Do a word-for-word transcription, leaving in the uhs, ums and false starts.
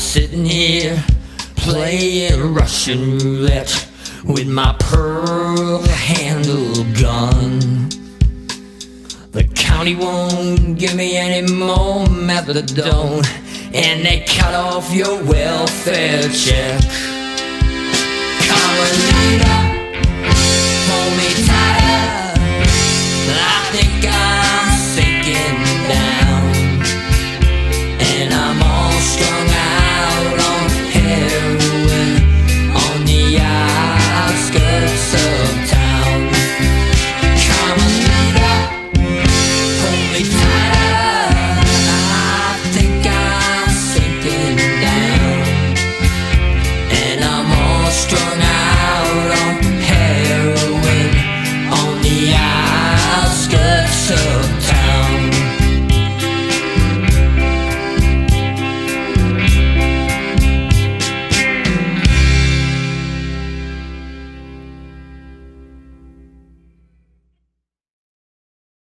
sitting here playing Russian roulette with my pearl handle gun. The county won't give me any more methadone, and they cut off your welfare check. Carmelita, hold me tighter, I think I